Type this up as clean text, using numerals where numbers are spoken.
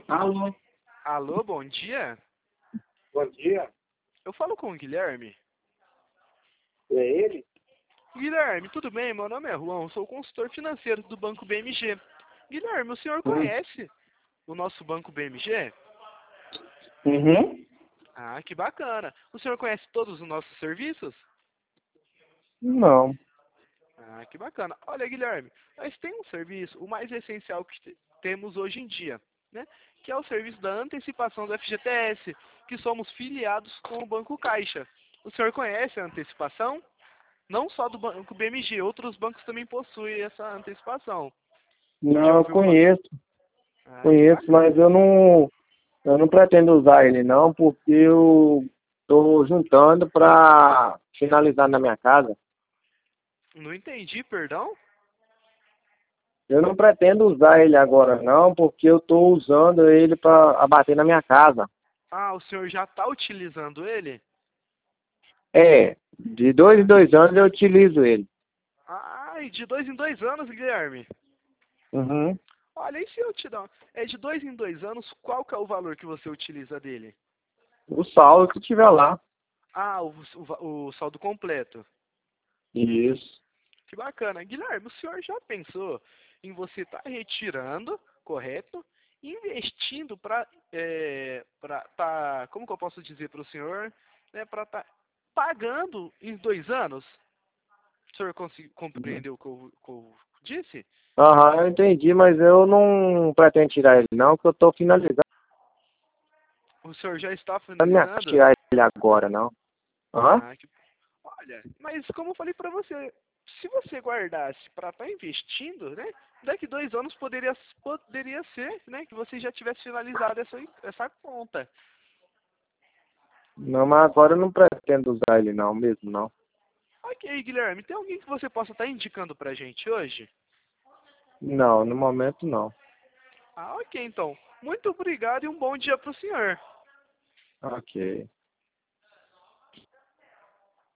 Alô, Alô, bom dia. bom dia. Eu falo com o Guilherme. É ele? Guilherme, tudo bem? Meu nome é Juan, sou consultor financeiro do Banco BMG. Guilherme, o senhor Hum. conhece o nosso Banco BMG? Uhum. Ah, que bacana. O senhor conhece todos os nossos serviços? Não. Ah, que bacana. Olha, Guilherme, nós temos um serviço, o mais essencial que temos hoje em dia, né? Que é o serviço da antecipação do FGTS, que somos filiados com o Banco Caixa. O senhor conhece a antecipação? Não só do Banco BMG, outros bancos também possuem essa antecipação. Já Não, eu ouviu falar? conheço, Ah, que conheço, bacana. mas eu não pretendo usar ele não, porque eu estou juntando para finalizar na minha casa. Não entendi, perdão? Eu não pretendo usar ele agora não, porque eu estou usando ele para abater na minha casa. Ah, o senhor já está utilizando ele? É, de dois em Ah, dois anos eu utilizo ele. e de 2 em 2 anos, Guilherme. Uhum. Olha, e se eu te dar... É de 2 em 2 anos, qual que é o valor que você utiliza dele? O saldo que tiver lá. Ah, o saldo completo. Isso. Que bacana. Guilherme, o senhor já pensou em você estar retirando, correto? Investindo como que eu posso dizer para o senhor, né, para estar pagando em 2 anos? O senhor compreendeu o que eu disse? Aham, eu entendi, mas eu não pretendo tirar ele não, porque eu estou finalizando. O senhor já está Não me finalizando? tirar ele agora, não. Hã? Ah, olha, mas como eu falei para você, se você guardasse para estar investindo, né? Daqui 2 anos poderia ser, né? Que você já tivesse finalizado essa conta. Não, mas agora eu não pretendo usar ele não, mesmo não. Ok, Guilherme, tem alguém que você possa estar indicando pra gente hoje? Não, no momento não. Ah, ok, então. Muito obrigado e um bom dia pro senhor. Ok.